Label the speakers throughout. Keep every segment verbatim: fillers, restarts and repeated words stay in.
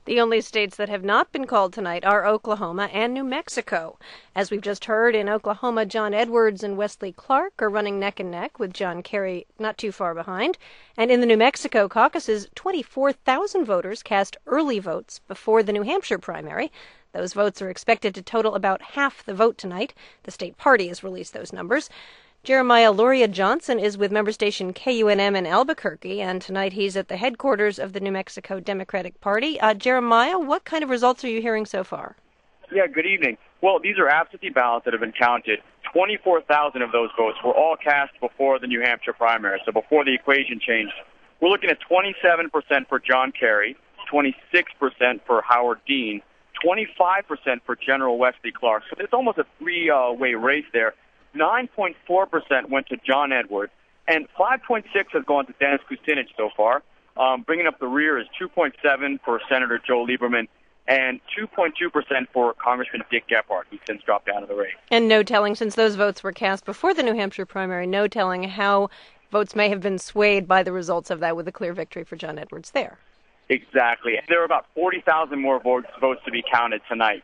Speaker 1: The only states that have not been called tonight are Oklahoma and New Mexico. As we've just heard, in Oklahoma, John Edwards and Wesley Clark are running neck and neck, with John Kerry not too far behind. And in the New Mexico caucuses, twenty-four thousand voters cast early votes before the New Hampshire primary. Those votes are expected to total about half the vote tonight. The state party has released those numbers. Jeremiah Luria Johnson is with member station K U N M in Albuquerque, and tonight he's at the headquarters of the New Mexico Democratic Party. Uh, Jeremiah, what kind of results are you hearing so far?
Speaker 2: Yeah, good evening. Well, these are absentee ballots that have been counted. twenty-four thousand of those votes were all cast before the New Hampshire primary, so before the equation changed. We're looking at twenty-seven percent for John Kerry, twenty-six percent for Howard Dean, twenty-five percent for General Wesley Clark. So it's almost a three-way race there. nine point four percent went to John Edwards, and five point six has gone to Dennis Kucinich so far. Um, bringing up the rear is two point seven for Senator Joe Lieberman and two point two percent for Congressman Dick Gephardt, who's since dropped out of the race.
Speaker 1: And no telling, since those votes were cast before the New Hampshire primary, no telling how votes may have been swayed by the results of that, with a clear victory for John Edwards there.
Speaker 2: Exactly. There are about forty thousand more votes, votes to be counted tonight.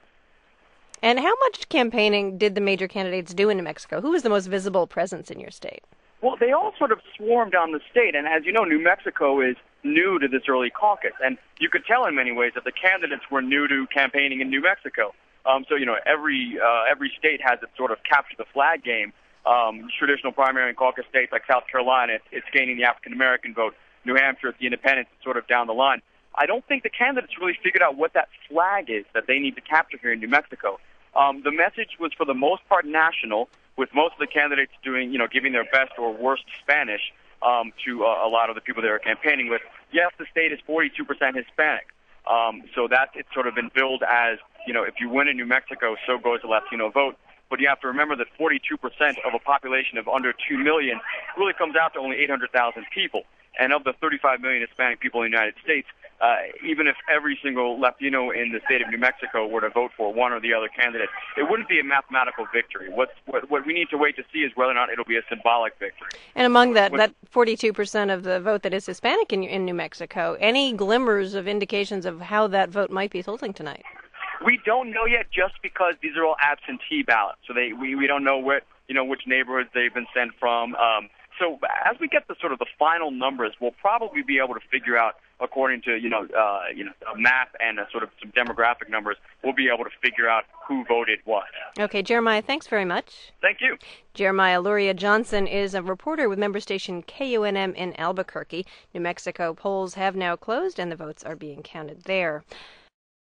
Speaker 1: And how much campaigning did the major candidates do in New Mexico? Who was the most visible presence in your state?
Speaker 2: Well, they all sort of swarmed down the state. And as you know, New Mexico is new to this early caucus. And you could tell in many ways that the candidates were new to campaigning in New Mexico. Um, so, you know, every uh, every state has its sort of capture the flag game. Um, traditional primary and caucus states like South Carolina, it's, it's gaining the African-American vote. New Hampshire, it's the independents, it's sort of down the line. I don't think the candidates really figured out what that flag is that they need to capture here in New Mexico. Um, the message was for the most part national, with most of the candidates doing, you know, giving their best or worst Spanish um, to uh, a lot of the people they are campaigning with. Yes, the state is forty-two percent Hispanic. Um, so that it's sort of been billed as, you know, if you win in New Mexico, so goes the Latino vote. But you have to remember that forty-two percent of a population of under two million really comes out to only eight hundred thousand people. And of the thirty-five million Hispanic people in the United States, uh, even if every single Latino in the state of New Mexico were to vote for one or the other candidate, it wouldn't be a mathematical victory. What's, what, what we need to wait to see is whether or not it'll be a symbolic victory.
Speaker 1: And among that, that forty-two percent of the vote that is Hispanic in, in New Mexico, any glimmers of indications of how that vote might be tilting tonight?
Speaker 2: We don't know yet, just because these are all absentee ballots. So they we, we don't know what, you know, which neighborhoods they've been sent from. Um, So as we get the sort of the final numbers, we'll probably be able to figure out, according to you know uh, you know a map and a sort of some demographic numbers, we'll be able to figure out who voted what.
Speaker 1: Okay, Jeremiah, thanks very much.
Speaker 2: Thank you.
Speaker 1: Jeremiah Luria Johnson is a reporter with member station K U N M in Albuquerque. New Mexico polls have now closed, and the votes are being counted there.